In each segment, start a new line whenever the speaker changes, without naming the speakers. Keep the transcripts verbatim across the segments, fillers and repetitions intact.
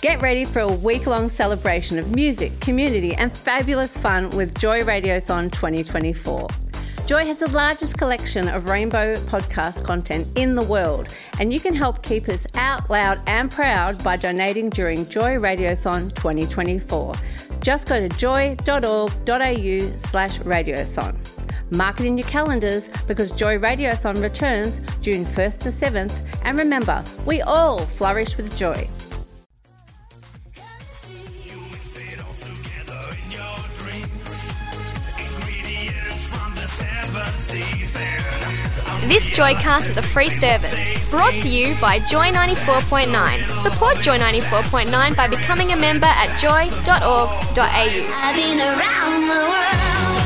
Get ready for a week-long celebration of music, community and fabulous fun with Joy Radiothon twenty twenty-four. Joy has the largest collection of rainbow podcast content in the world, and you can help keep us out loud and proud by donating during Joy Radiothon twenty twenty-four. Just go to joy.org.au slash radiothon. Mark it in your calendars because Joy Radiothon returns June first to seventh, and remember, we all flourish with joy.
This Joycast is a free service brought to you by Joy ninety-four point nine. Support Joy ninety-four point nine by becoming a member at joy dot org dot a u.
I've been around the world.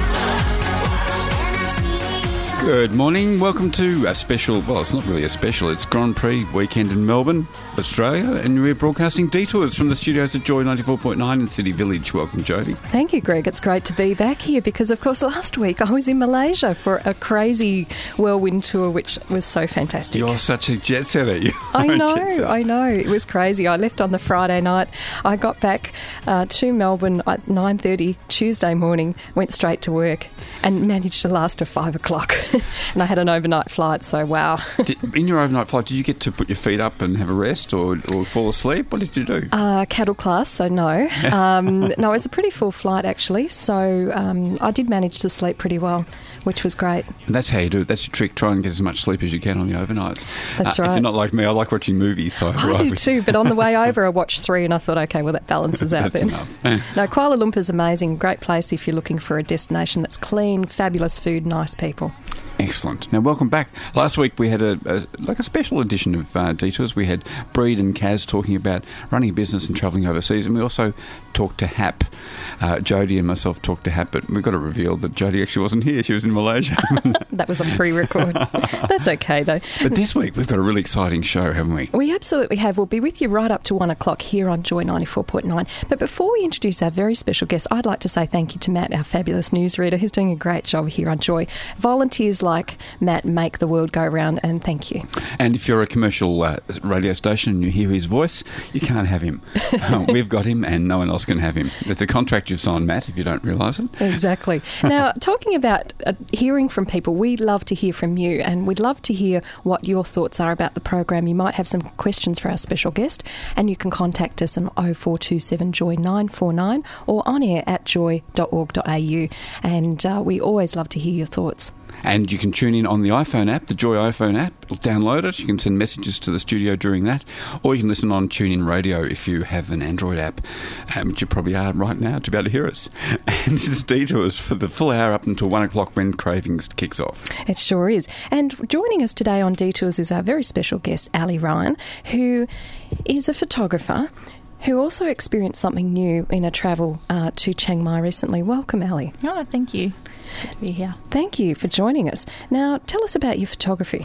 Good morning. Welcome to a special, well, it's not really a special, it's Grand Prix weekend in Melbourne, Australia, and we're broadcasting detours from the studios at Joy ninety-four point nine in City Village. Welcome, Jodie.
Thank you, Greg. It's great to be back here because, of course, last week I was in Malaysia for a crazy whirlwind tour, which was so fantastic.
You're such a jet setter. You
I
are a
know,
jet setter.
I know. It was crazy. I left on the Friday night. I got back uh, to Melbourne at nine thirty Tuesday morning, went straight to work and managed to last till five o'clock. And I had an overnight flight, so wow.
Did, in your overnight flight, did you get to put your feet up and have a rest or, or fall asleep? What did you do?
Uh, cattle class, so no. Um, no, it was a pretty full flight, actually. So um, I did manage to sleep pretty well, which was great.
And that's how you do it. That's your trick. Try and get as much sleep as you can on the overnights.
That's
uh,
right.
If you're not like me, I like watching movies. So
I do too, but on the way over I watched three and I thought, okay, well that balances out
That's
then.
enough. Yeah.
No, Kuala Lumpur's amazing. Great place if you're looking for a destination that's clean, fabulous food, nice people.
Excellent. Now, welcome back. Last week we had a, a like a special edition of uh, Detours. We had Breed and Kaz talking about running a business and travelling overseas, and we also talked to Hap. Uh, Jodie and myself talked to Hap, but we've got to reveal that Jodie actually wasn't here. She was in Malaysia.
That was a pre-record. That's okay, though.
But this week we've got a really exciting show, haven't we?
We absolutely have. We'll be with you right up to one o'clock here on Joy ninety-four point nine. But before we introduce our very special guest, I'd like to say thank you to Matt, our fabulous newsreader, who's doing a great job here on Joy. Volunteers like Matt make the world go round, and thank you.
And if you're a commercial uh, radio station and you hear his voice, you can't have him. uh, we've got him and no one else can have him. There's a contract you've signed, Matt, if you don't realise it.
Exactly. Now, talking about uh, hearing from people, we love to hear from you, and we'd love to hear what your thoughts are about the program. You might have some questions for our special guest, and you can contact us on oh four two seven Joy nine four nine or on air at joy dot org dot a u, and uh, we always love to hear your thoughts.
And you can tune in on the iPhone app, the Joy iPhone app. Download it. You can send messages to the studio during that. Or you can listen on TuneIn Radio if you have an Android app, um, which you probably are right now to be able to hear us. And this is Detours for the full hour up until one o'clock when Cravings kicks off.
It sure is. And joining us today on Detours is our very special guest, Ali Ryan, who is a photographer who also experienced something new in a travel uh, to Chiang Mai recently. Welcome, Ali.
Oh, thank you. It's good to be here.
Thank you for joining us. Now, tell us about your photography.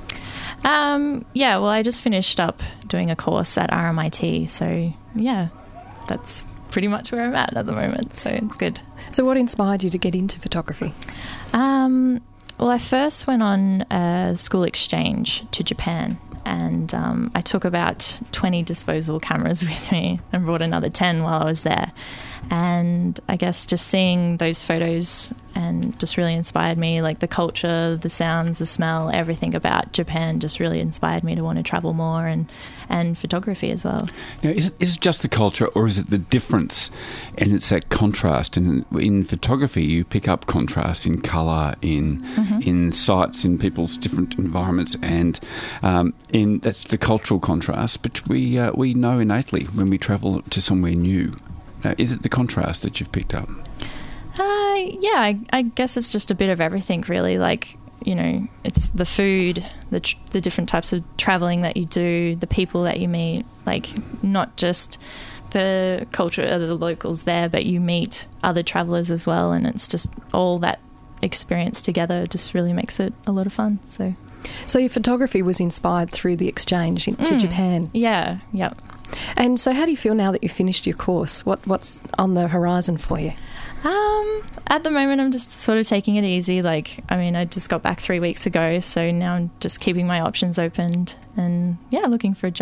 Um, yeah, well, I just finished up doing a course at R M I T, so yeah, that's pretty much where I'm at at the moment, so it's good.
So what inspired you to get into photography?
Um, well, I first went on a school exchange to Japan, and um, I took about twenty disposable cameras with me and brought another ten while I was there. And I guess just seeing those photos and just really inspired me, like the culture, the sounds, the smell, everything about Japan just really inspired me to want to travel more, and, and photography as well.
Now, is it, is it just the culture, or is it the difference? And it's that contrast. And in photography, you pick up contrast in colour, in mm-hmm. in sights, in people's different environments, and um, in that's the cultural contrast. But we uh, we know innately when we travel to somewhere new. Now, is it the contrast that you've picked up?
Uh, yeah, I, I guess it's just a bit of everything, really. Like, you know, it's the food, the tr- the different types of travelling that you do, the people that you meet, like not just the culture of the locals there, but you meet other travellers as well, and it's just all that experience together just really makes it a lot of fun. So,
so your photography was inspired through the exchange in, to
mm,
Japan?
Yeah, yeah.
And so how do you feel now that you've finished your course? What What's on the horizon for you?
Um, at the moment, I'm just sort of taking it easy. Like, I mean, I just got back three weeks ago, so now I'm just keeping my options open and, yeah, looking for a job.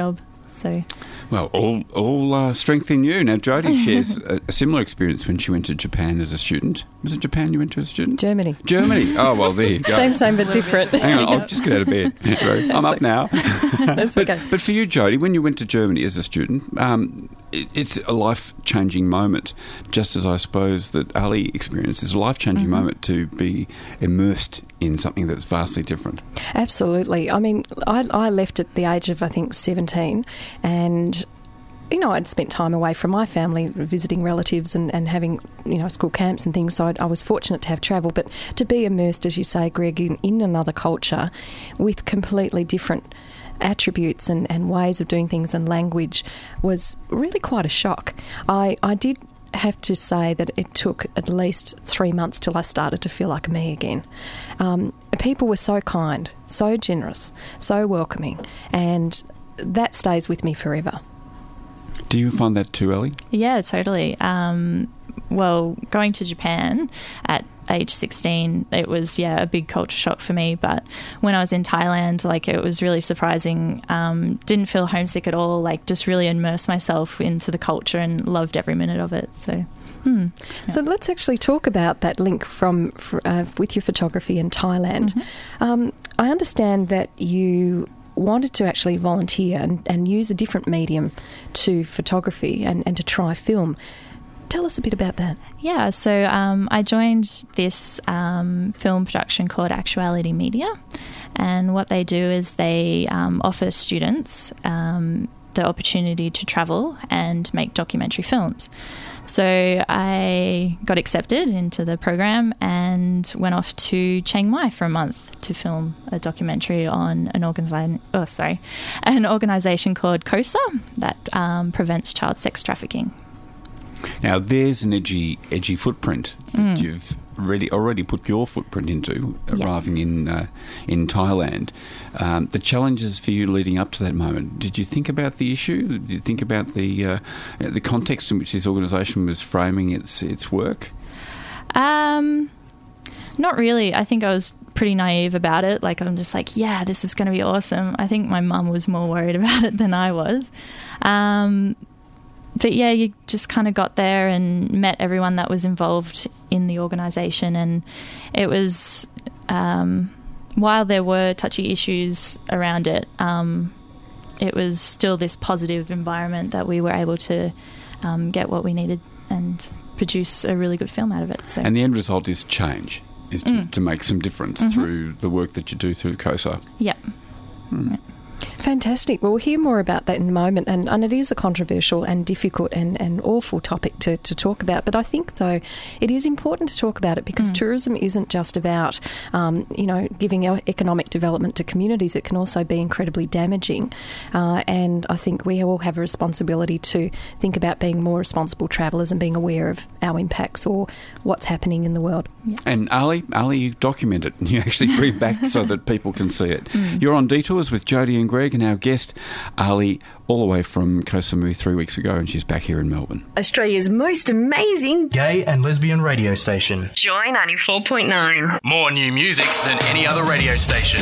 So,
well, all all uh, strength in you. Now, Jodie shares a, a similar experience when she went to Japan as a student. Was it Japan you went to as a student?
Germany.
Germany. Oh, well, there you go.
Same, same, but different.
Hang on, I'll just get out of bed. Sorry, I'm up now.
That's
but,
okay.
But for you, Jodie, when you went to Germany as a student, um, it, it's a life-changing moment, just as I suppose that Ali experienced. It's a life-changing
Mm-hmm.
moment to be immersed in something that's vastly different.
Absolutely. I mean, I, I left at the age of, I think, seventeen, and you know, I'd spent time away from my family, visiting relatives and, and having, you know, school camps and things, so I'd, I was fortunate to have travel. But to be immersed, as you say, Greg, in, in another culture with completely different attributes and, and ways of doing things and language was really quite a shock. I, I did have to say that it took at least three months till I started to feel like me again. Um, people were so kind, so generous, so welcoming, and that stays with me forever.
Do you find that too, Ellie?
yeah, totally. Um, well, going to Japan at age sixteen, it was, yeah, a big culture shock for me. But when I was in Thailand, like, it was really surprising. Um, didn't feel homesick at all, like, just really immersed myself into the culture and loved every minute of it. So, hmm.
So let's actually talk about that link from uh, with your photography in Thailand. Mm-hmm. Um, I understand that you wanted to actually volunteer and, and use a different medium to photography and, and to try film. Tell us a bit about that.
Yeah, so um, I joined this um, film production called Actuality Media, and what they do is they um, offer students um, the opportunity to travel and make documentary films. So I got accepted into the program and went off to Chiang Mai for a month to film a documentary on an organization. Oh, sorry, an organisation called COSA that um, prevents child sex trafficking.
Now, there's an edgy, edgy footprint that
Mm.
you've already already put your footprint into,
Yeah.
arriving in uh, in Thailand. Um, the challenges for you leading up to that moment. Did you think about the issue? Did you think about the uh, the context in which this organisation was framing its its work?
Um, not really. I think I was pretty naive about it. Like, I'm just like, yeah, this is going to be awesome. I think my mum was more worried about it than I was. Um, but yeah, you just kind of got there and met everyone that was involved in the organisation, and it was, um, while there were touchy issues around it, um, it was still this positive environment that we were able to um, get what we needed and produce a really good film out of it. So.
And the end result is change, is to,
Mm.
to make some difference
Mm-hmm.
through the work that you do through COSA.
Yeah.
Hmm.
Yeah.
Fantastic. Well, we'll hear more about that in a moment, and, and it is a controversial and difficult and, and awful topic to, to talk about. But I think, though, it is important to talk about it because
Mm.
tourism isn't just about, um, you know, giving e- economic development to communities. It can also be incredibly damaging. Uh, and I think we all have a responsibility to think about being more responsible travellers and being aware of our impacts or what's happening in the world.
And Ali, Ali, you document it and you actually bring it back so that people can see it.
Mm.
You're on Detours with Jodie and Greg, and our guest, Ali, all the way from Koh Samui three weeks ago, and she's back here in Melbourne.
Australia's most amazing
Gay and lesbian radio station.
Joy ninety-four point nine.
More new music than any other radio station.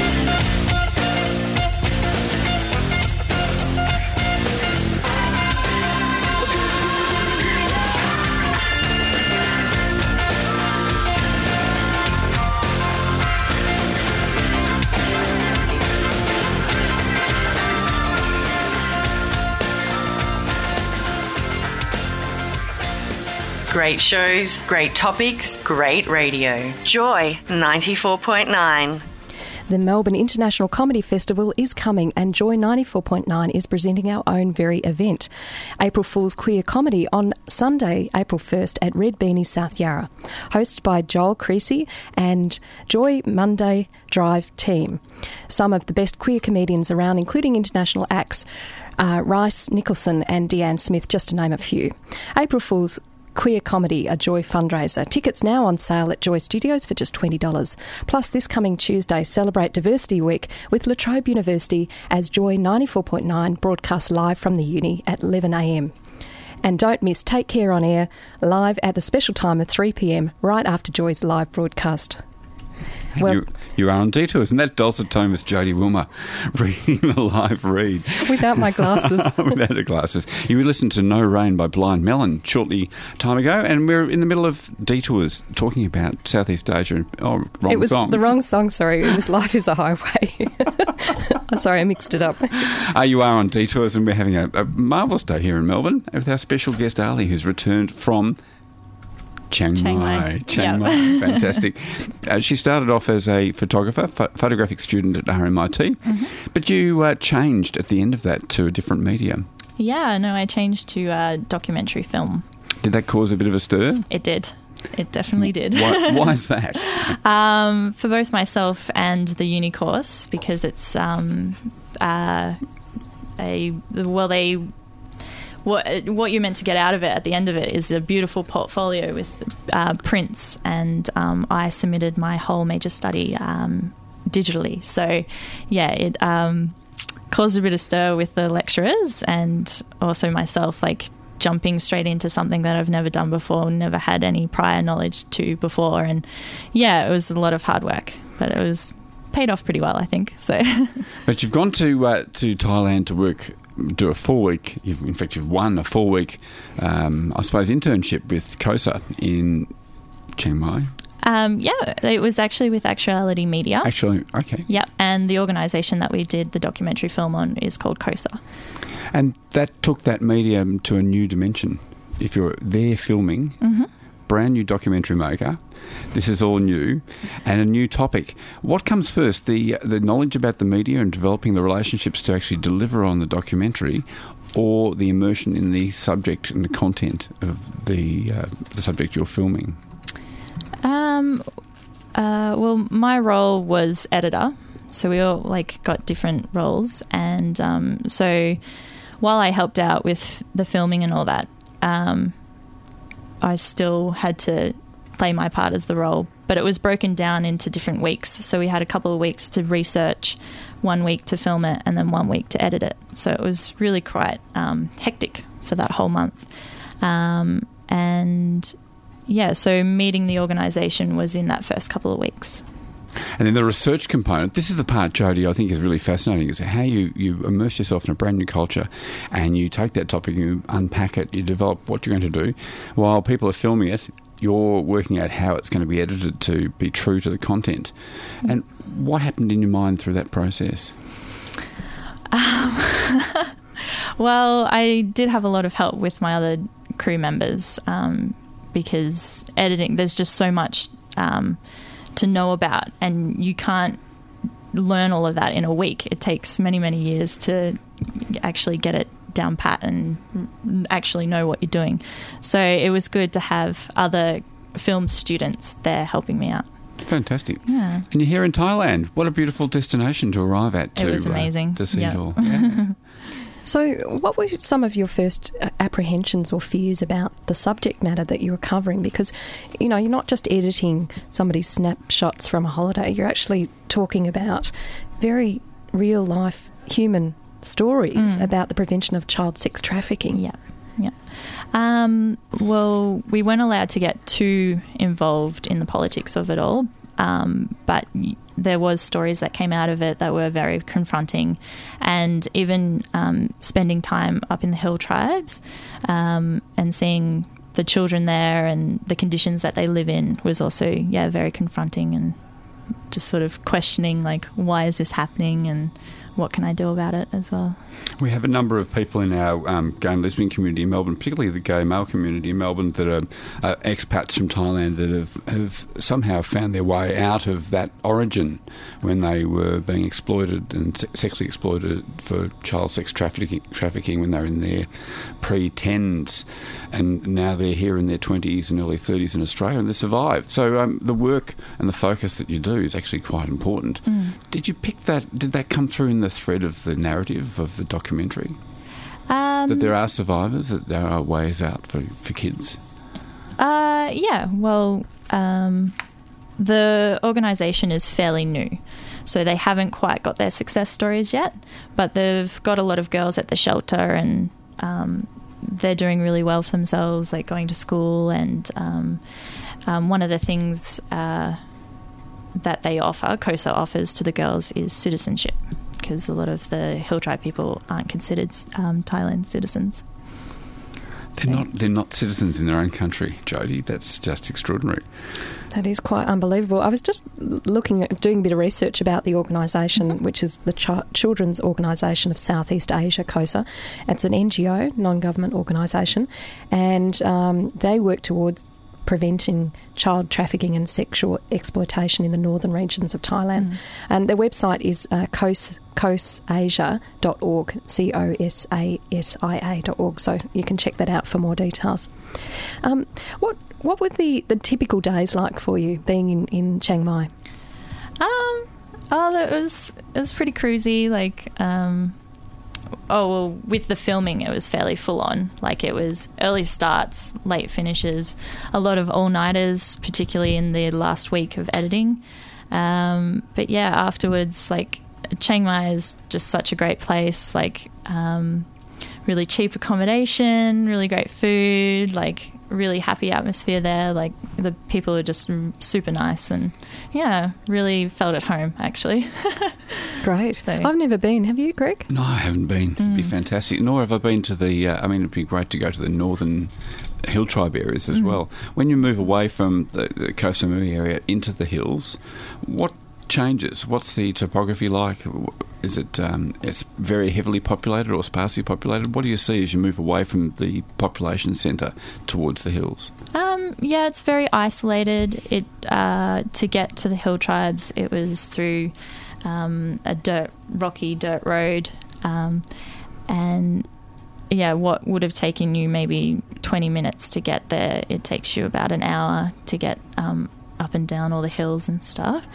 Great shows, great topics, great radio. Joy ninety-four point nine.
The Melbourne International Comedy Festival is coming, and Joy ninety-four point nine is presenting our own very event. April Fool's Queer Comedy on Sunday, April first at Red Beanie, South Yarra. Hosted by Joel Creasy and Joy Monday Drive team. Some of the best queer comedians around, including international acts, uh, Rice Nicholson and Deanne Smith, just to name a few. April Fool's Queer Comedy, a Joy fundraiser. Tickets now on sale at Joy Studios for just twenty dollars. Plus, this coming Tuesday, celebrate Diversity Week with La Trobe University as Joy ninety-four point nine broadcasts live from the uni at eleven a m. And don't miss Take Care on Air, live at the special time of three p m, right after Joy's live broadcast. Well,
you, you are on Detours, and that dulcet tone was Jodie Wilmer reading the live read.
Without my glasses.
Without her glasses. You listened to No Rain by Blind Melon shortly time ago, and we're in the middle of Detours talking about Southeast Asia. Oh, wrong
It was
song.
the wrong song, sorry. It was Life is a Highway. I'm sorry, I mixed it up.
Uh, you are on Detours, and we're having a, a marvellous day here in Melbourne with our special guest Ali, who's returned from Chiang,
Chiang
Mai.
Mai.
Chiang
Yep.
Mai. Fantastic. Uh, she started off as a photographer, pho- photographic student at R M I T,
Mm-hmm.
but you uh, changed at the end of that to a different medium.
Yeah, no, I changed to uh, documentary film.
Did that cause a bit of a stir?
It did. It definitely did.
Why, why is that?
um, for both myself and the uni course, because it's um, uh, a well, they what what you're meant to get out of it at the end of it is a beautiful portfolio with uh, prints, and um, I submitted my whole major study um, digitally. So, yeah, it um, caused a bit of stir with the lecturers and also myself, like jumping straight into something that I've never done before, never had any prior knowledge to before. And yeah, it was a lot of hard work, but it was paid off pretty well, I think. So,
But you've gone to uh, to Thailand to work, do a four week. You've, in fact, you've won a four week, um, I suppose, internship with COSA in Chiang Mai.
um, yeah, it was actually with Actuality Media.
Actually, okay.
Yep, and the organisation that we did the documentary film on is called COSA.
And that took that medium to a new dimension. If you're there filming,
Mm-hmm.
brand new documentary maker, this is all new, and a new topic. What comes first, the the knowledge about the media and developing the relationships to actually deliver on the documentary, or the immersion in the subject and the content of the uh, the subject you're filming?
Um, uh, well, my role was editor, so we all like got different roles, and um, so while I helped out with the filming and all that, um, I still had to play my part as the role, but it was broken down into different weeks. So we had a couple of weeks to research, one week to film it, and then one week to edit it. So it was really quite um, hectic for that whole month. Um, and yeah, so meeting the organisation was in that first couple of weeks.
And then the research component, this is the part, Jodie, I think is really fascinating, is how you, you immerse yourself in a brand new culture and you take that topic, you unpack it, you develop what you're going to do. While people are filming it, you're working out how it's going to be edited to be true to the content. And what happened in your mind through that process?
Um, well, I did have a lot of help with my other crew members um, because editing, there's just so much um, to know about, and you can't learn all of that in a week. It takes many, many years to actually get it down pat and actually know what you're doing. So it was good to have other film students there helping me out.
Fantastic.
Yeah.
And you're here in Thailand. What a beautiful destination to arrive at. To,
It was amazing.
Uh, to see
Yep.
it all. Yeah.
So what were some of your first uh, apprehensions or fears about the subject matter that you were covering? Because, you know, you're not just editing somebody's snapshots from a holiday. You're actually talking about very real-life human stories
Mm.
about the prevention of child sex trafficking.
Yeah, yeah. Um, well, we weren't allowed to get too involved in the politics of it all, um, but y- there was stories that came out of it that were very confronting, and even um, spending time up in the hill tribes um, and seeing the children there and the conditions that they live in was also, yeah, very confronting, and just sort of questioning, like, why is this happening and what can I do about it as well.
We have a number of people in our um, gay and lesbian community in Melbourne, particularly the gay male community in Melbourne, that are uh, expats from Thailand that have, have somehow found their way out of that origin when they were being exploited and se- sexually exploited for child sex trafficking, trafficking when they were in their pre-tens, and now they're here in their twenties and early thirties in Australia, and they survived. So um, the work and the focus that you do is actually quite important.
Mm.
Did you pick that? Did that come through in the thread of the narrative of the documentary?
Um,
That there are survivors, that there are ways out for, for kids?
Uh, yeah, well, um, the organisation is fairly new, so they haven't quite got their success stories yet, but they've got a lot of girls at the shelter, and um, they're doing really well for themselves, like going to school, and um, um, one of the things uh, that they offer, COSA offers to the girls, is citizenship, because a lot of the Hill Tribe people aren't considered um, Thailand citizens.
They're not. They're not citizens in their own country, Jody. That's just extraordinary.
That is quite unbelievable. I was just looking at doing a bit of research about the organisation, mm-hmm. which is the Ch- Children's Organisation of Southeast Asia, COSA. It's an N G O, non-government organisation, and um, they work towards preventing child trafficking and sexual exploitation in the northern regions of Thailand. Mm. And their website is uh, cos, cosasia dot org, C O S A S I A dot org, so you can check that out for more details. Um, what what were the, the typical days like for you being in, in Chiang Mai?
Um, oh, it was, it was pretty cruisy, like... Um, Oh, well, with the filming, it was fairly full on. Like, it was early starts, late finishes, a lot of all-nighters, particularly in the last week of editing. Um, but yeah, afterwards, like, Chiang Mai is just such a great place. Like, um, really cheap accommodation, really great food, like, really happy atmosphere there. Like, the people are just super nice, and yeah, really felt at home, actually.
Great.
So,
I've never been. Have you, Greg?
No, I haven't been.
Mm.
It'd be fantastic. Nor have I been to the, uh, I mean, it'd be great to go to the northern Hill Tribe areas as mm. well. When you move away from the, the Koh Samui area into the hills, what changes? What's the topography like? Is it um, it's very heavily populated or sparsely populated? What do you see as you move away from the population centre towards the hills?
Um, yeah, it's very isolated. It uh, to get to the hill tribes, it was through um, a dirt, rocky dirt road, um, and yeah, what would have taken you maybe twenty minutes to get there, it takes you about an hour to get um, up and down all the hills and stuff.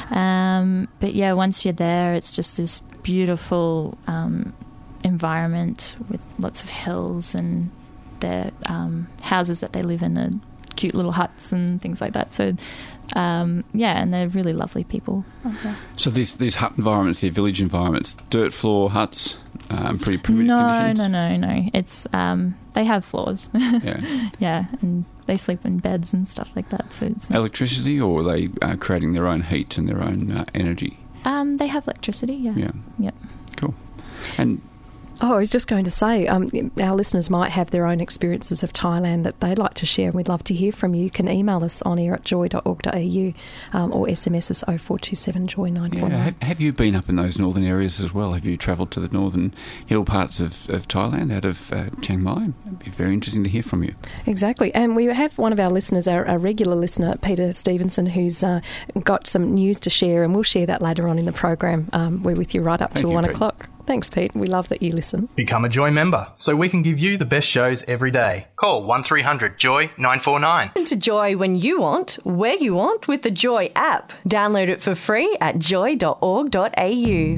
Um, but yeah, once you're there, it's just this beautiful um, environment with lots of hills, and their um, houses that they live in are cute little huts and things like that. So um, yeah, and they're really lovely people. Okay.
So these these hut environments, they're village environments, dirt floor huts, um, pretty primitive
no,
conditions?
No, no, no, no. It's um, they have floors.
Yeah,
yeah, and they sleep in beds and stuff like that. So it's not...
electricity, or are they uh, creating their own heat and their own uh, energy?
Um, they have electricity. Yeah.
Yeah.
Yep.
Cool. And
Oh, I was just going to say, um, our listeners might have their own experiences of Thailand that they'd like to share, and we'd love to hear from you. You can email us on air at joy dot org dot a u um, or S M S us oh four two seven joy nine four nine.
Yeah, have, have you been up in those northern areas as well? Have you travelled to the northern hill parts of, of Thailand out of uh, Chiang Mai? It'd be very interesting to hear from you.
Exactly. And we have one of our listeners, our, our regular listener, Peter Stevenson, who's uh, got some news to share, and we'll share that later on in the program. Um, we're with you right up
Thank
till
you,
one
Pete.
o'clock. Thanks, Pete. We love that you listen.
Become a Joy member so we can give you the best shows every day. Call one three hundred joy nine four nine.
Listen to Joy when you want, where you want with the Joy app. Download it for free at joy dot org dot a u.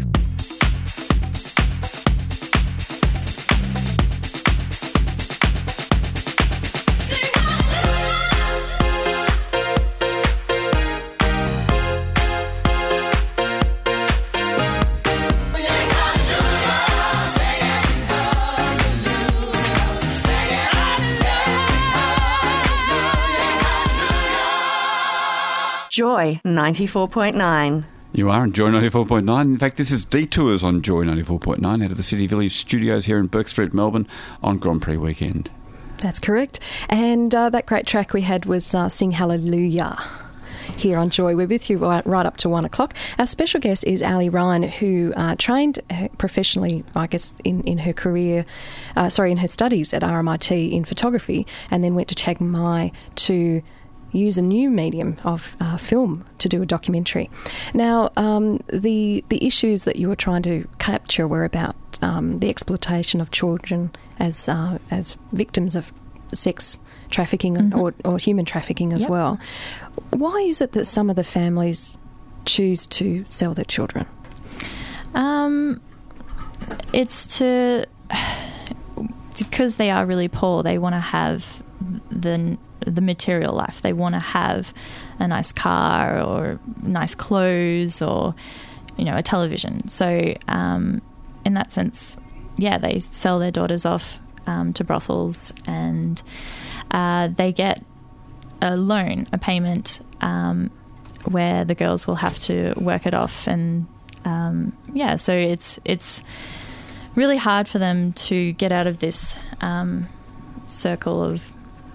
Joy ninety-four point nine.
You are on Joy ninety-four point nine. In fact, this is Detours on Joy ninety-four point nine out of the City Village studios here in Bourke Street, Melbourne on Grand Prix weekend.
That's correct. And uh, that great track we had was uh, Sing Hallelujah. Here on Joy, we're with you right, right up to one o'clock. Our special guest is Ali Ryan, who uh, trained professionally, I guess, in, in her career, uh, sorry, in her studies at R M I T in photography, and then went to Chiang Mai to use a new medium of uh, film to do a documentary. Now, um, the the issues that you were trying to capture were about um, the exploitation of children as uh, as victims of sex trafficking mm-hmm. or, or human trafficking as
yep.
well. Why is it that some of the families choose to sell their children?
Um, it's to because they are really poor. They want to have the the material life. They want to have a nice car or nice clothes or, you know, a television. So um, in that sense, yeah, they sell their daughters off um, to brothels, and uh, they get a loan, a payment, um, where the girls will have to work it off, and um, yeah, so it's it's really hard for them to get out of this um, circle of.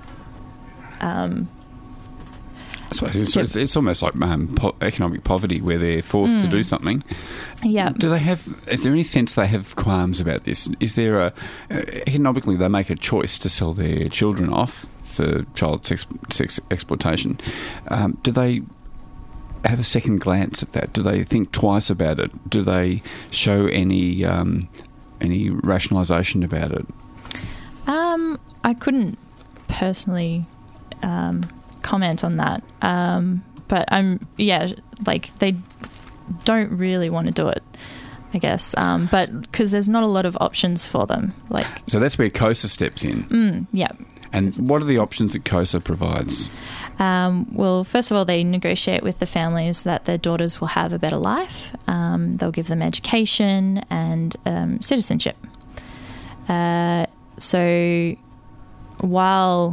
Um,
I suppose it's, it's, it's almost like um, po- economic poverty, where they're forced mm. to do something.
Yeah.
Do they have? Is there any sense they have qualms about this? Is there a uh, economically they make a choice to sell their children off for child sex, sex exploitation? Um, do they have a second glance at that? Do they think twice about it? Do they show any um, any rationalisation about it?
Um, I couldn't personally. Um, comment on that, um, but I'm yeah like they don't really want to do it, I guess, um, but because there's not a lot of options for them, like
so that's where COSA steps in.
mm, yeah
and what are the options that COSA provides?
Um, well, first of all, they negotiate with the families that their daughters will have a better life. Um, they'll give them education and um, citizenship. Uh, so while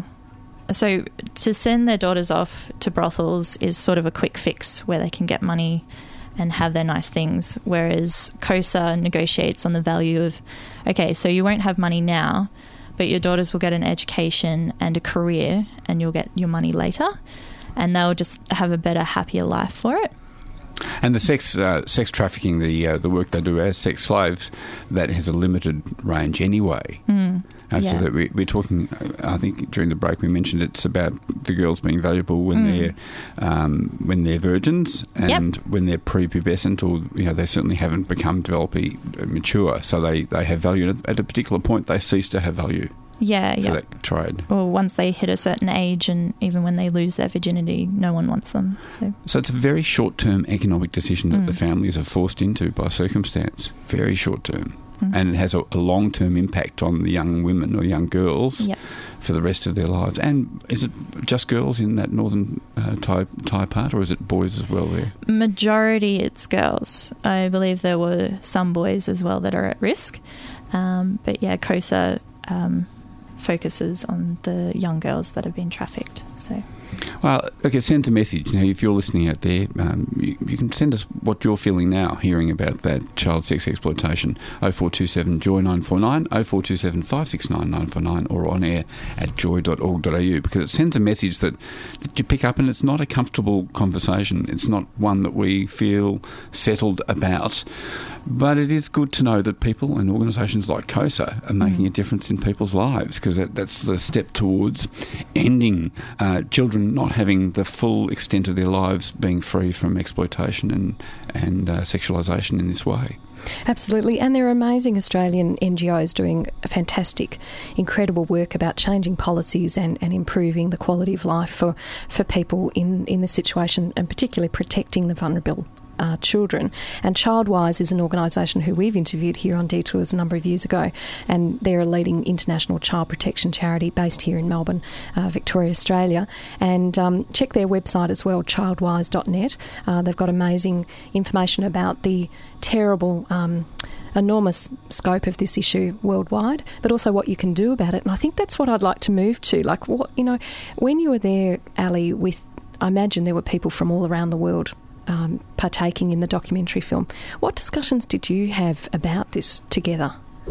So to send their daughters off to brothels is sort of a quick fix where they can get money and have their nice things, whereas COSA negotiates on the value of, okay, so you won't have money now, but your daughters will get an education and a career and you'll get your money later, and they'll just have a better, happier life for it.
And the sex uh, sex trafficking, the uh, the work they do as sex slaves, that has a limited range anyway.
Mm.
Uh,
yeah.
So that we, we're talking, I think during the break we mentioned it's about the girls being valuable when mm. they're um, when they're virgins and
yep.
when they're prepubescent, or you know they certainly haven't become developing mature, so they, they have value. And at a particular point, they cease to have value.
Yeah,
for
yeah.
that trade.
Or once they hit a certain age, and even when they lose their virginity, no one wants them. So,
so it's a very short-term economic decision that
mm.
the families are forced into by circumstance. Very short-term. Mm. And it has a, a long-term impact on the young women or young girls
yep.
for the rest of their lives. And is it just girls in that northern uh, Thai, Thai part, or is it boys as well there?
Majority it's girls. I believe there were some boys as well that are at risk. Um, but yeah, COSA um, focuses on the young girls that have been trafficked. So.
Well, okay, send a message. You know, if you're listening out there, um, you, you can send us what you're feeling now, hearing about that child sex exploitation. oh four two seven joy nine four nine, oh four two seven five six nine nine four nine, or on air at joy dot org dot a u, because it sends a message that, that you pick up, and it's not a comfortable conversation. It's not one that we feel settled about. But it is good to know that people and organisations like COSA are making mm. a difference in people's lives, because that, that's the step towards ending uh, children not having the full extent of their lives being free from exploitation and, and uh, sexualisation in this way.
Absolutely, and there are amazing Australian N G Os doing a fantastic, incredible work about changing policies and, and improving the quality of life for, for people in, in this situation, and particularly protecting the vulnerable Uh, children. And Childwise is an organisation who we've interviewed here on Detours a number of years ago, and they're a leading international child protection charity based here in Melbourne, uh, Victoria, Australia. And um, check their website as well, childwise dot net. Uh, they've got amazing information about the terrible um, enormous scope of this issue worldwide, but also what you can do about it. And I think that's what I'd like to move to. Like, what, you know, when you were there, Ali, with, I imagine there were people from all around the world Um, partaking in the documentary film. What discussions did you have about this together?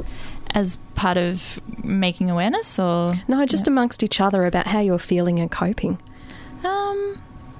As part of making awareness, or...?
No, just yeah. amongst each other about how you're feeling and coping.
Um,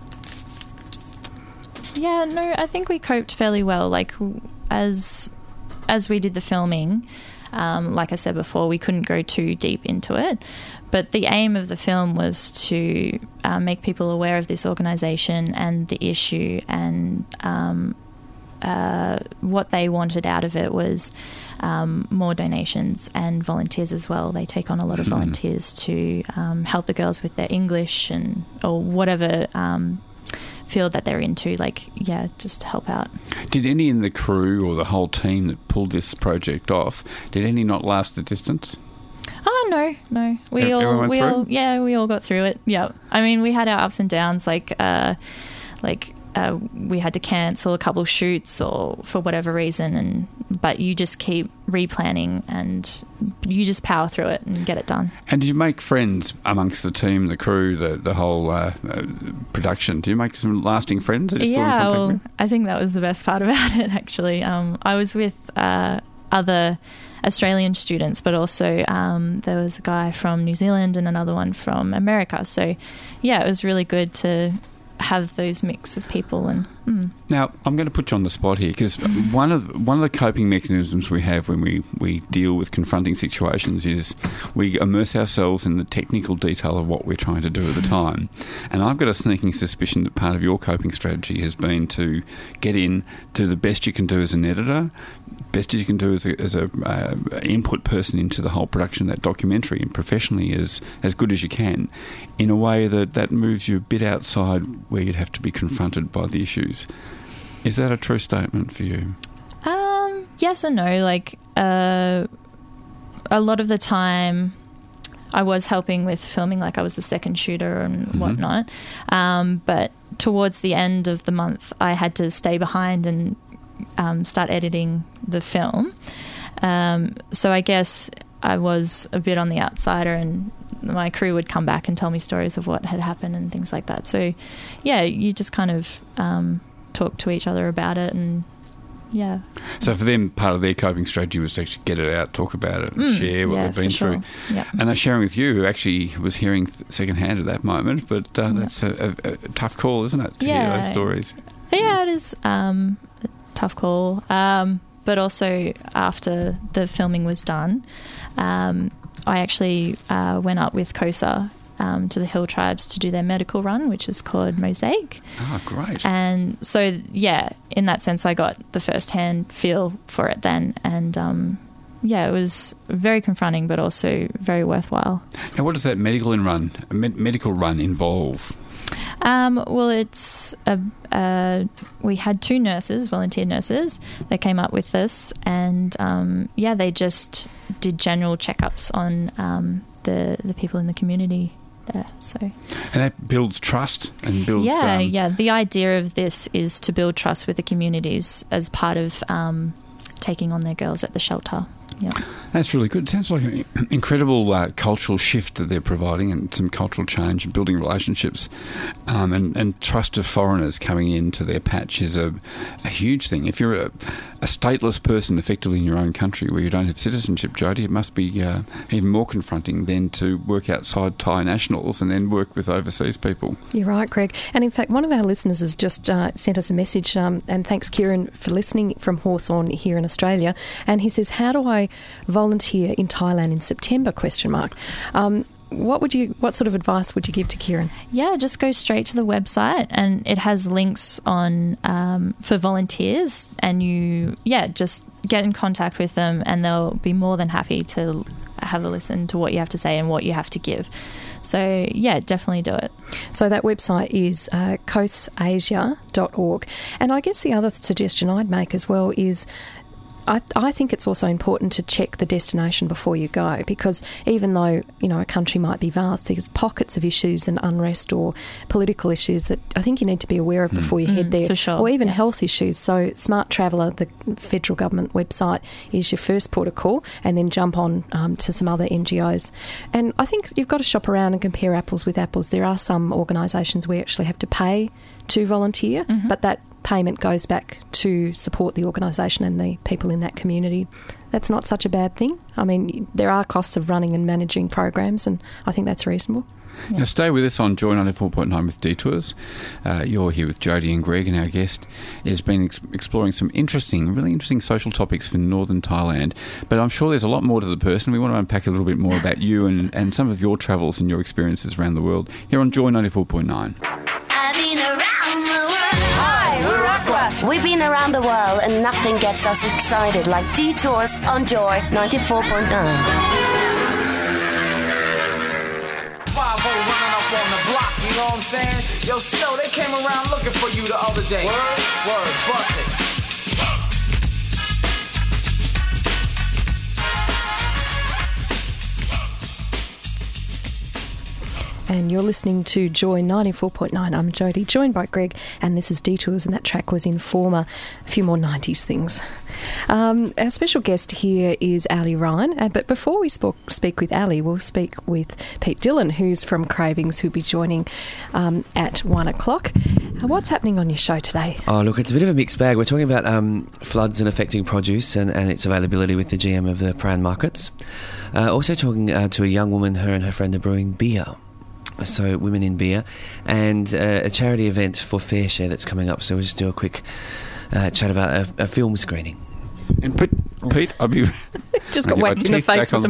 yeah, no, I think we coped fairly well. Like, as as we did the filming, um, like I said before, we couldn't go too deep into it. But the aim of the film was to uh, make people aware of this organisation and the issue, and um, uh, what they wanted out of it was um, more donations and volunteers as well. They take on a lot of volunteers to um, help the girls with their English and or whatever um, field that they're into, like, yeah, just help out.
Did any in the crew or the whole team that pulled this project off, did any not last the distance?
Oh, no, no. We
Everyone
all,
went
we
through?
all, yeah, we all got through it. Yeah. I mean, we had our ups and downs, like, uh, like, uh, we had to cancel a couple shoots or for whatever reason, and but you just keep replanning and you just power through it and get it done.
And did you make friends amongst the team, the crew, the the whole uh, uh, production? Did you make some lasting friends? Are you still in
Yeah,
contact
well,
with?
I think that was the best part about it, actually. Um, I was with uh, other Australian students, but also um, there was a guy from New Zealand and another one from America. So, yeah, it was really good to have those mix of people. And mm.
Now, I'm going to put you on the spot here, because one of one of the coping mechanisms we have when we, we deal with confronting situations is we immerse ourselves in the technical detail of what we're trying to do at the time. And I've got a sneaking suspicion that part of your coping strategy has been to get in, do the best you can do as an editor, best as you can do as a, as a uh, input person into the whole production of that documentary, and professionally as, as good as you can, in a way that, that moves you a bit outside where you'd have to be confronted by the issues. Is that a true statement for you?
Um, yes and no. Like, uh, a lot of the time I was helping with filming, like I was the second shooter and mm-hmm. whatnot. Um, but towards the end of the month, I had to stay behind and um, start editing the film. Um, so I guess I was a bit on the outsider, and my crew would come back and tell me stories of what had happened and things like that. So, yeah, you just kind of um, talk to each other about it, and yeah.
So for them, part of their coping strategy was to actually get it out, talk about it, and
Mm,
share what
yeah,
they've been
for sure.
through.
Yep.
And they're sharing with you, who actually was hearing th- secondhand at that moment. But uh,
Yep.
that's a, a, a tough call, isn't it, to
Yeah.
hear those stories?
Yeah, it is um, a tough call. Um, but also, after the filming was done, um, I actually uh, went up with COSA um, to the Hill Tribes to do their medical run, which is called Mosaic.
Oh, great.
And so, yeah, in that sense, I got the first-hand feel for it then. And, um, yeah, it was very confronting, but also very worthwhile.
Now, what does that medical run, med- medical run involve?
Um, well, it's a, uh, we had two nurses, volunteer nurses, that came up with this, and um, yeah, they just did general checkups on um, the the people in the community there. So,
And that builds trust and builds.
yeah,
um,
yeah. The idea of this is to build trust with the communities as part of um, taking on their girls at the shelter. Yeah.
That's really good. It sounds like an incredible uh, cultural shift that they're providing, and some cultural change and building relationships, um, and, and trust of foreigners coming into their patch is a, a huge thing. If you're a, a stateless person effectively in your own country where you don't have citizenship, Jodie, it must be uh, even more confronting than to work outside Thai nationals and then work with overseas people.
You're right, Greg. And in fact, one of our listeners has just uh, sent us a message, um, and thanks, Kieran, for listening, from Hawthorne here in Australia. And he says, how do I volunteer in Thailand in September, question mark. Um, what would you, what sort of advice would you give to Kieran?
Yeah, just go straight to the website, and it has links on um, for volunteers, and you, yeah, just get in contact with them, and they'll be more than happy to have a listen to what you have to say and what you have to give. So, yeah, definitely do it.
So that website is uh, coast asia dot org. And I guess the other suggestion I'd make as well is I, I think it's also important to check the destination before you go, because even though, you know, a country might be vast, there's pockets of issues and unrest or political issues that I think you need to be aware of before you
Mm,
head there,
for sure.
or even
Yeah.
health issues. So Smart Traveller, the federal government website, is your first port of call, and then jump on um, to some other N G Os. And I think you've got to shop around and compare apples with apples. There are some organisations where you actually have to pay to volunteer,
Mm-hmm.
but that payment goes back to support the organisation and the people in that community. That's not such a bad thing. I mean, there are costs of running and managing programs, and I think that's reasonable.
Now, stay with us on Joy ninety-four point nine with Detours. Uh, you're here with Jodie and Greg, and our guest has been ex- exploring some interesting, really interesting social topics for northern Thailand. But I'm sure there's a lot more to the person. We want to unpack a little bit more about you and, and some of your travels and your experiences around the world here on Joy ninety-four point nine.
I've been around the world.
Hi, we're Aqua.
We've been around the world and nothing gets us excited like Detours on Joy ninety-four point nine.
five oh running up on the block, you know what I'm saying? Yo, Snow, they came around looking for you the other day. Word? Word, bust it.
And you're listening to Joy ninety-four point nine. I'm Jodie, joined by Greg, and this is Detours, and that track was Informer. A few more nineties things. Um, our special guest here is Ali Ryan, uh, but before we spoke, speak with Ali, we'll speak with Pete Dillon, who's from Cravings, who'll be joining um, at one o'clock. Uh, what's happening on your show today?
Oh, look, it's a bit of a mixed bag. We're talking about um, floods and affecting produce and, and its availability with the G M of the Prahran markets. Uh, also talking uh, to a young woman, her and her friend are brewing beer. So Women in Beer, and uh, a charity event for Fair Share that's coming up. So we'll just do a quick uh, chat about a, a film screening.
And Pete, Pete I'll be
just got whacked in the face with the,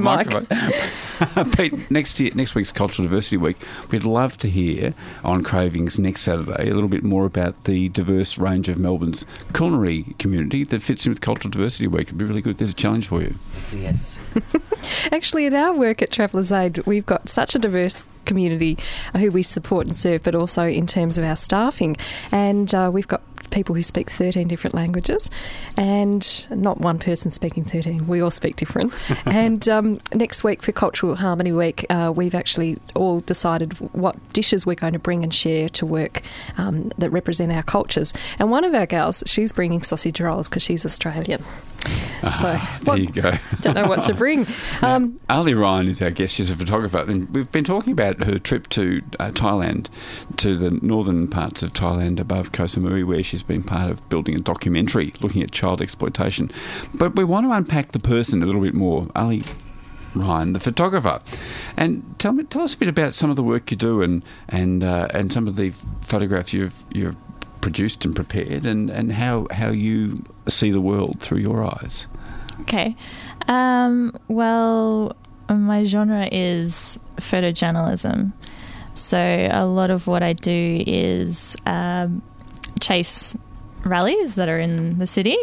the
mic. Pete, next year, next week's Cultural Diversity Week. We'd love to hear on Cravings next Saturday a little bit more about the diverse range of Melbourne's culinary community that fits in with Cultural Diversity Week. It'd be really good. There's a challenge for you.
Yes.
Actually, at our work at Travellers Aid, we've got such a diverse community who we support and serve, but also in terms of our staffing. And uh, we've got people who speak thirteen different languages, and not one person speaking thirteen. We all speak different. And um, next week for Cultural Harmony Week, uh, we've actually all decided what dishes we're going to bring and share to work um, that represent our cultures. And one of our girls, she's bringing sausage rolls because she's Australian. So
ah, there you go.
Don't know what to bring. Um,
Ali Ryan is our guest. She's a photographer, and we've been talking about her trip to uh, Thailand, to the northern parts of Thailand above Koh Samui, where she's been part of building a documentary looking at child exploitation. But we want to unpack the person a little bit more. Ali Ryan, the photographer, and tell me, tell us a bit about some of the work you do, and and uh, and some of the photographs you've you've produced and prepared, and, and how how you see the world through your eyes.
Okay. Um, well, my genre is photojournalism. So a lot of what I do is um, chase rallies that are in the city.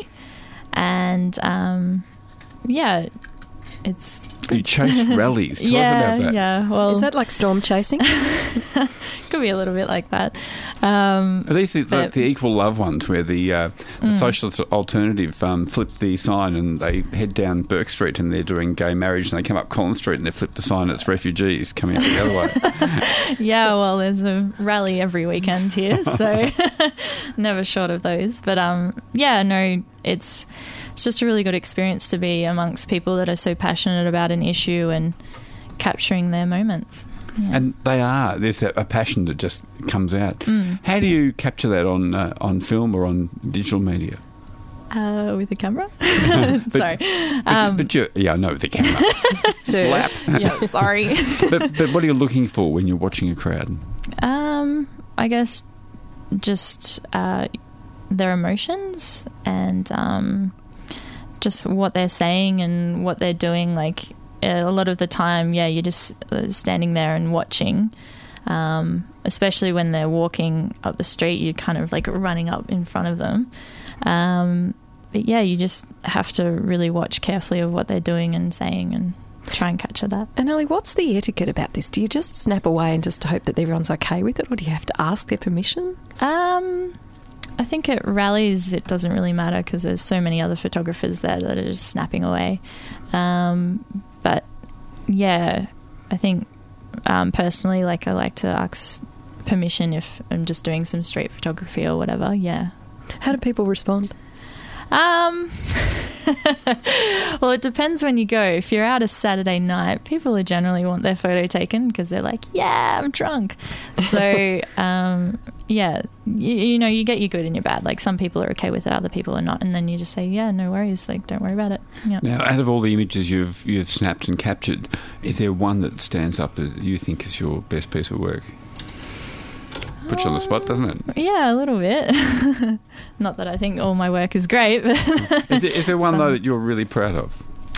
And, um, yeah, it's good.
You chase rallies. Tell
yeah,
us about that.
Yeah, well...
Is that like storm chasing?
Could be a little bit like that. Um,
Are these the,
but,
like the Equal Love ones, where the, uh, the
mm.
Socialist Alternative um, flip the sign and they head down Burke Street and they're doing gay marriage, and they come up Collins Street and they flip the sign and it's refugees coming out the other way?
Yeah, well, there's a rally every weekend here, so never short of those. But um, yeah, no, it's it's just a really good experience to be amongst people that are so passionate about an issue and capturing their moments. Yeah.
And they are. There's a, a passion that just comes out.
Mm.
How do you capture that on uh, on film or on digital media?
Uh, with the camera?
but,
sorry.
But,
Um,
but you, yeah, I know with the camera. Slap.
Yeah, sorry.
but, but what are you looking for when you're watching a crowd?
Um, I guess just uh, their emotions and um, just what they're saying and what they're doing. Like, a lot of the time, yeah, you're just standing there and watching. Um, especially when they're walking up the street, you're kind of like running up in front of them. Um, but yeah, you just have to really watch carefully of what they're doing and saying and try and capture that.
And Ali, what's the etiquette about this? Do you just snap away and just hope that everyone's okay with it, or do you have to ask their permission?
Um, I think at rallies it doesn't really matter because there's so many other photographers there that are just snapping away. Um, but yeah, I think um, personally, like I like to ask permission if I'm just doing some street photography or whatever. Yeah.
How do people respond?
Um, well, it depends when you go. If you're out a Saturday night, people are generally want their photo taken because they're like, yeah, I'm drunk. So, um, yeah, you, you know, you get your good and your bad. Like, some people are okay with it, other people are not. And then you just say, yeah, no worries. Like, don't worry about it. Yeah.
Now, out of all the images you've you've snapped and captured, is there one that stands up as you think is your best piece of work? Puts you on the spot, doesn't it?
Yeah, a little bit. Not that I think all my work is great. But
is, there, is there one,
Some.
though, that you're really proud of?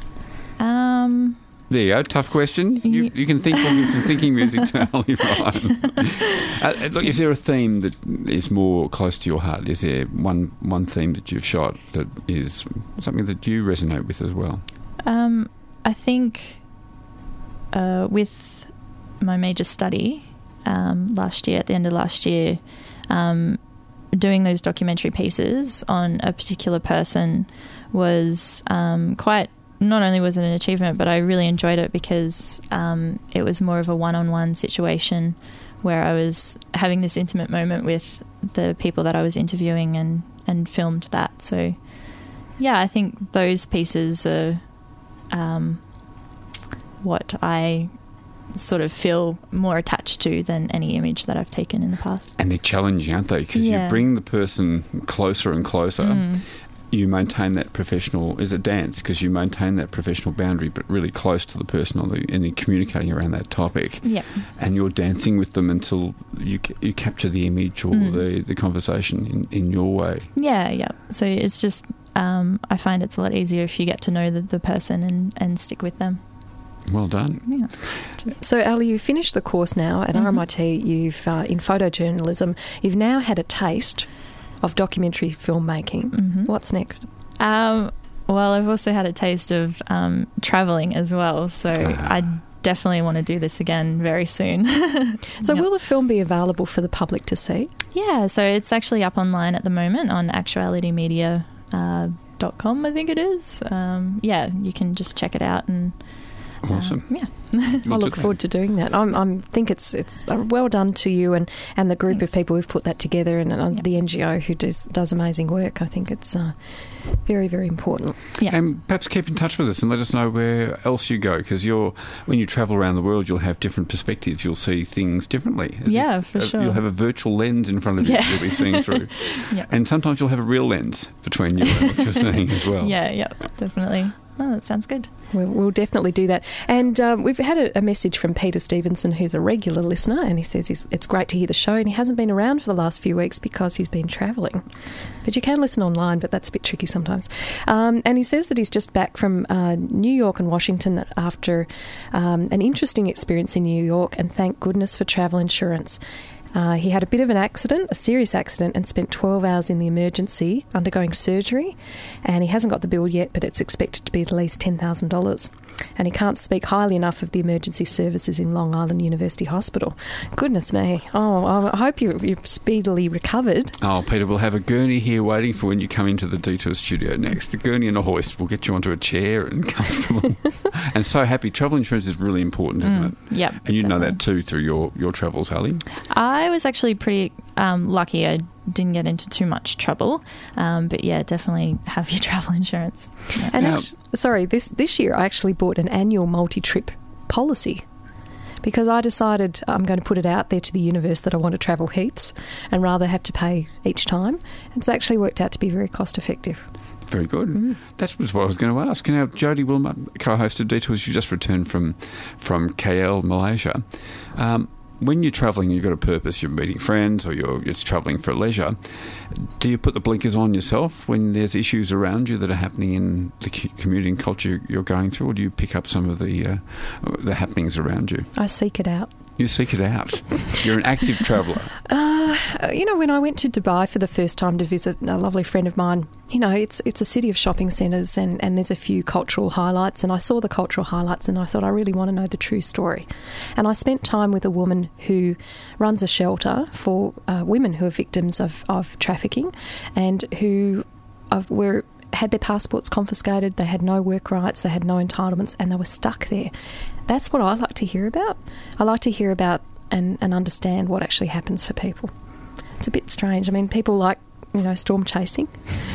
Um,
there you go. Tough question. You, you can think, we'll give some thinking music to Ali Ryan. uh, look, is there a theme that is more close to your heart? Is there one, one theme that you've shot that is something that you resonate with as well?
Um, I think uh, with my major study... Um, last year, at the end of last year, um, doing those documentary pieces on a particular person was um, quite not only was it an achievement, but I really enjoyed it because um, it was more of a one-on-one situation where I was having this intimate moment with the people that I was interviewing and, and filmed that. So, yeah, I think those pieces are um, what I sort of feel more attached to than any image that I've taken in the past.
And they're challenging, aren't they? Because
Yeah.
you bring the person closer and closer.
Mm.
You maintain that professional, is a dance, because you maintain that professional boundary, but really close to the person on the, and you're communicating around that topic.
Yeah.
And you're dancing with them until you ca- you capture the image or
Mm.
the, the conversation in, in your way.
Yeah, yeah. So it's just, um, I find it's a lot easier if you get to know the, the person and, and stick with them.
Well done.
Yeah.
So, Ali, you finished the course now at
Mhm.
R M I T. You've uh, in photojournalism. You've now had a taste of documentary filmmaking.
Mhm.
What's next?
Um, well, I've also had a taste of um, travelling as well, so I definitely want to do this again very soon.
So,
Yep.
will the film be available for the public to see?
Yeah, so it's actually up online at the moment on actuality media dot com, I think it is. Um, yeah, you can just check it out and
Awesome.
Um, yeah.
I look forward to doing that. I'm, I'm think it's it's uh, well done to you and, and the group
Thanks.
of people who've put that together, and uh, the N G O who does does amazing work. I think it's uh, very very important.
Yeah.
And perhaps keep in touch with us and let us know where else you go, because you're when you travel around the world, you'll have different perspectives. You'll see things differently. As
Yeah,
if,
for
uh,
sure.
You'll have a virtual lens in front of you
Yeah.
you'll be seeing through.
Yeah.
And sometimes you'll have a real lens between you and what you're seeing as well.
Yeah, yeah, definitely. Oh, that sounds good.
We'll, we'll definitely do that. And um, we've had a, a message from Peter Stevenson, who's a regular listener, and he says he's, it's great to hear the show, and he hasn't been around for the last few weeks because he's been travelling. But you can listen online, but that's a bit tricky sometimes. Um, and he says that he's just back from uh, New York and Washington after um, an interesting experience in New York, and thank goodness for travel insurance. Uh, he had a bit of an accident, a serious accident, and spent twelve hours in the emergency undergoing surgery. And he hasn't got the bill yet, but it's expected to be at least ten thousand dollars. And he can't speak highly enough of the emergency services in Long Island University Hospital. Goodness me. Oh, I hope you, you're speedily recovered.
Oh, Peter, we'll have a gurney here waiting for when you come into the Detour studio next. A gurney and a hoist. We'll get you onto a chair and comfortable. And so happy. Travel insurance is really important, isn't
Mm,
it?
yep,
And you know
definitely.
that too through your, your travels, Ali.
I was actually pretty um, lucky. I didn't get into too much trouble. Um, but yeah, definitely have your travel insurance. Yeah.
And
Now-
actu- sorry, this, this year I actually bought an annual multi-trip policy because I decided I'm going to put it out there to the universe that I want to travel heaps and rather have to pay each time. It's actually worked out to be very cost effective.
Very good.
Mm.
That was what I was going to ask. Now, Jodie Wilmer, co-host of Detours, you just returned from, from K L, Malaysia. Um, when you're travelling, you've got a purpose. You're meeting friends, or you're just travelling for leisure. Do you put the blinkers on yourself when there's issues around you that are happening in the c- community and culture you're going through, or do you pick up some of the uh, the happenings around you?
I seek it out.
You seek it out. You're an active traveller.
Uh, you know, when I went to Dubai for the first time to visit a lovely friend of mine, you know, it's it's a city of shopping centres and, and there's a few cultural highlights, and I saw the cultural highlights and I thought I really want to know the true story. And I spent time with a woman who runs a shelter for uh, women who are victims of, of trafficking and who of, were had their passports confiscated, they had no work rights, they had no entitlements, and they were stuck there. That's what I like to hear about. I like to hear about and, and understand what actually happens for people. It's a bit strange. I mean, people like, you know, storm chasing.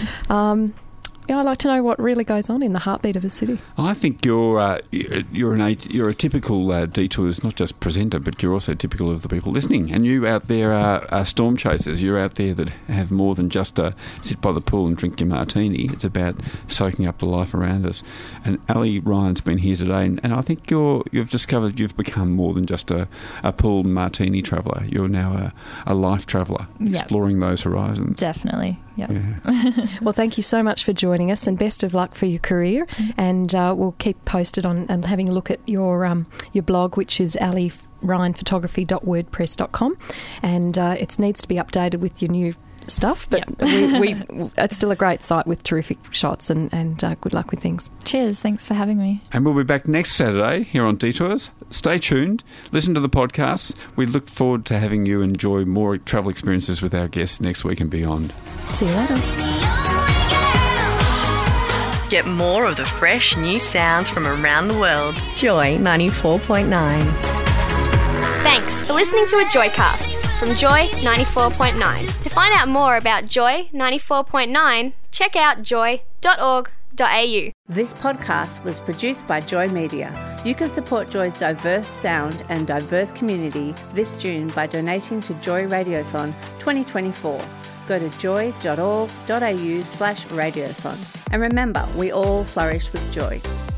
Um, yeah, I like to know what really goes on in the heartbeat of a city.
I think you're uh, you're an you're a typical uh, Detours, not just presenter, but you're also typical of the people listening. And you out there are, are storm chasers. You're out there that have more than just a sit by the pool and drink your martini. It's about soaking up the life around us. And Ali Ryan's been here today, and, and I think you're you've discovered you've become more than just a, a pool martini traveller. You're now a, a life traveller,
Yep.
exploring those horizons.
Definitely. Yep.
Yeah.
Well, thank you so much for joining us, and best of luck for your career. And uh, we'll keep posted on and having a look at your um, your blog, which is ali ryan photography dot wordpress dot com, and uh, it needs to be updated with your new stuff. But
Yep.
we, we, it's still a great site with terrific shots, and and uh, good luck with things.
Cheers. Thanks for having me.
And we'll be back next Saturday here on Detours. Stay tuned. Listen to the podcasts. We look forward to having you enjoy more travel experiences with our guests next week and beyond.
See you later.
Get more of the fresh new sounds from around the world. Joy ninety-four point nine.
Thanks for listening to a Joycast from Joy ninety-four point nine. To find out more about Joy ninety-four point nine, check out joy dot org dot a u.
This podcast was produced by Joy Media. You can support Joy's diverse sound and diverse community this June by donating to Joy Radiothon twenty twenty-four. Go to joy dot org dot a u slash radiothon. And remember, we all flourish with joy.